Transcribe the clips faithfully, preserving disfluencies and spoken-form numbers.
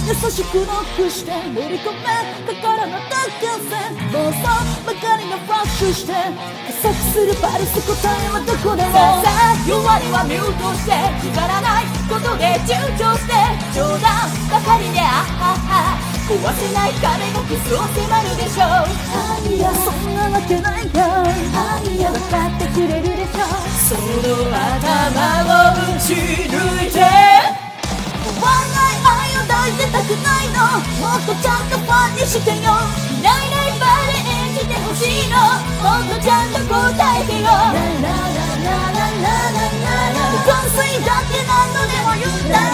優しくノックして乗り込め心の特訓線妄想ばかりがフラッシュして加速するパルス答えはどこでもさあ弱りはミュートしてくだらないことで躊躇して冗談ばかりであはは壊せない壁がキスを迫るでしょういやそんなわけないよいや分かってくれるでしょその頭を打ち抜いて終わらない愛を抱いてたくないのもっとちゃんとファンにしてよいないいないバーで演じてほしいのもっとちゃんと答えてよラララララララララ昏睡だって何度でも言うんだ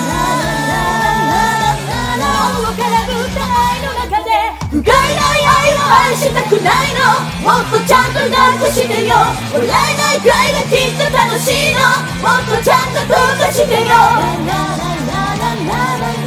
脳から舞台の中で不甲斐ない愛を愛したくないのもっとちゃんと抱っこしてよ笑えないくらいがきっと楽しいのもっとちゃんと投下してよラララララララ